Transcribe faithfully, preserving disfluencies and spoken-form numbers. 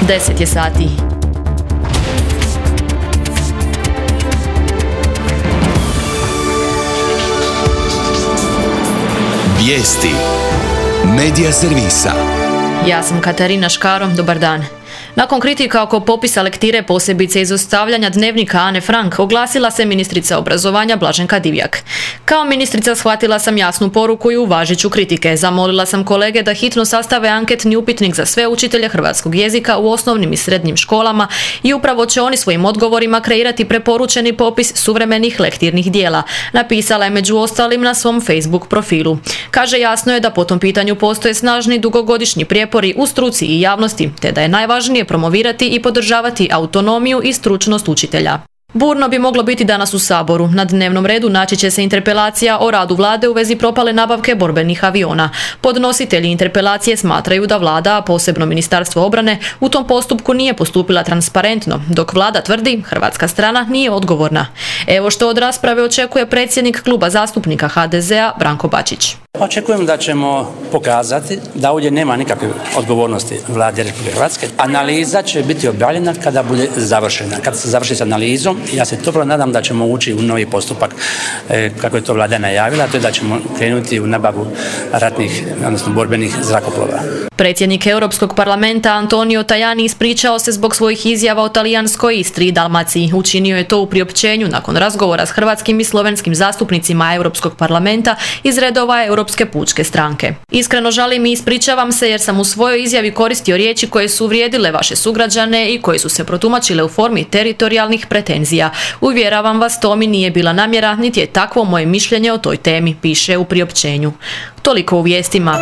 deset je sati. Vijesti Medija servisa. Ja sam Katarina Škaro, dobar dan. Nakon kritika oko popisa lektire, posebice izostavljanja dnevnika Ane Frank, oglasila se ministrica obrazovanja Blaženka Divjak. Kao ministrica shvatila sam jasnu poruku i uvažit ću kritike. Zamolila sam kolege da hitno sastave anketni upitnik za sve učitelje hrvatskog jezika u osnovnim i srednjim školama i upravo će oni svojim odgovorima kreirati preporučeni popis suvremenih lektirnih dijela. Napisala je među ostalim na svom Facebook profilu. Kaže, jasno je da po tom pitanju postoje snažni dugogodišnji prijepori u struci i javnosti, te da je najvažnije promovirati i podržavati autonomiju i stručnost učitelja. Burno bi moglo biti danas u Saboru. Na dnevnom redu naći će se interpelacija o radu vlade u vezi propale nabavke borbenih aviona. Podnositelji interpelacije smatraju da vlada, a posebno Ministarstvo obrane, u tom postupku nije postupila transparentno, dok vlada tvrdi hrvatska strana nije odgovorna. Evo što od rasprave očekuje predsjednik kluba zastupnika ha de zea Branko Bačić. Očekujem da ćemo pokazati da ovdje nema nikakve odgovornosti Vlade Republike Hrvatske. Analiza će biti objavljena kada bude završena. Kada se završi s analizom, ja se toplo nadam da ćemo ući u novi postupak, e, kako je to Vlada najavila, to je da ćemo krenuti u nabavu ratnih, odnosno borbenih zrakoplova. Predsjednik Europskog parlamenta Antonio Tajani ispričao se zbog svojih izjava o talijanskoj Istri i Dalmaciji. Učinio je to u priopćenju nakon razgovora s hrvatskim i slovenskim zastupnicima Europskog parlamenta iz redova Europske pučke stranke. Iskreno žalim i ispričavam se jer sam u svojoj izjavi koristio riječi koje su uvrijedile vaše sugrađane i koje su se protumačile u formi teritorijalnih pretenzija. Uvjeravam vas, to mi nije bila namjera, niti je takvo moje mišljenje o toj temi, piše u priopćenju. Toliko u vijestima.